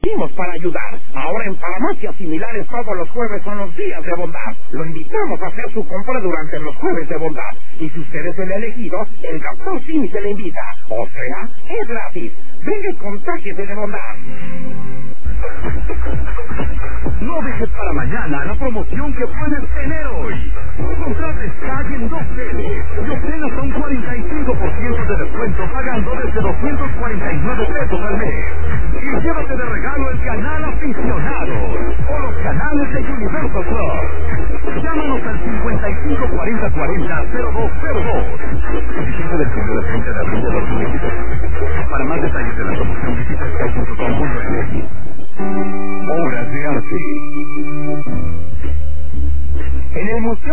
Para ayudar. Ahora en farmacias similares todos los jueves son los días de bondad. Lo invitamos a hacer su compra durante los jueves de bondad. Y si usted es el elegido, el doctor Simi se le invita. O sea, es gratis. Venga y contágiese de bondad. No dejes para mañana la promoción que puedes tener hoy. Contrate Sky en 2 teles y obtén hasta un 45% de descuento pagando desde 249 pesos al mes. Y llévate de regalo el canal Aficionados o los canales de Universal Club. Llámanos al 554040-0202. Vigencia del 1 del 30 de abril de 2023. Para más detalles de la promoción visita sky.com.mx. Obras de arte. En el Museo